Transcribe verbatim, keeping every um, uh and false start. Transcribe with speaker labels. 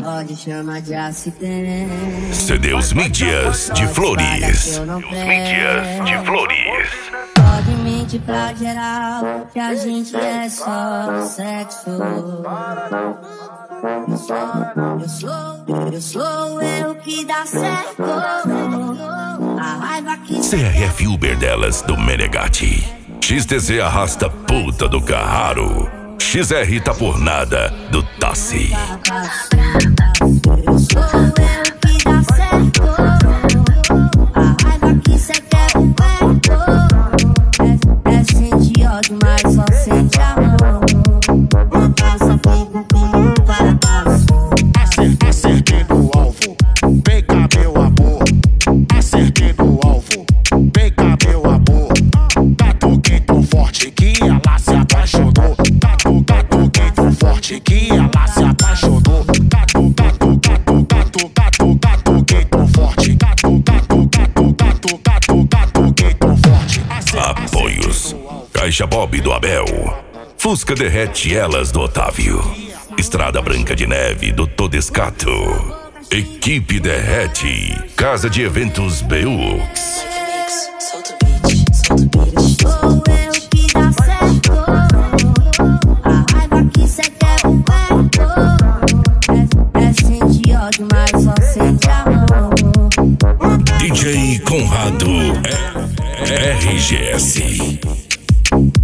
Speaker 1: pode chamar de acidente.
Speaker 2: C D Os Mídias de Flores. Os Mídias de Flores.
Speaker 1: Pode mentir pra geral que a gente é só sexo. Eu sou, eu sou, eu sou eu que dá certo. A raiva que
Speaker 2: C R F Uber delas do Menegatti. X T Z arrasta puta do Carraro. X R tá por nada do Tassi.
Speaker 1: eu sou eu que dá certo. A raiva que cê quer pro perto. É, é sentir ódio, mas só sente amor. Passa fogo como para passo.
Speaker 3: Acertei no alvo, vem cá meu amor. Acertei no alvo, vem cá meu amor. Catuquei tão forte que ela se apaixonou. Catu, catuquei tão forte que ela se apaixonou. Catu, catu, catu, catu, catu, catuquei tão forte. Catu, catu, catu, catu, catu, catuquei tão forte.
Speaker 2: Apoios: Caixa Bob do Abel, Fusca Derrete Elas do Otávio, Estrada Branca de Neve do Todescato, Equipe Derrete, Casa de Eventos Beux.
Speaker 1: Sou eu que dá certo. A raiva que cê quer pro perto. É, é sentir ódio, mas só sente amor.
Speaker 2: D J Conrado R G S.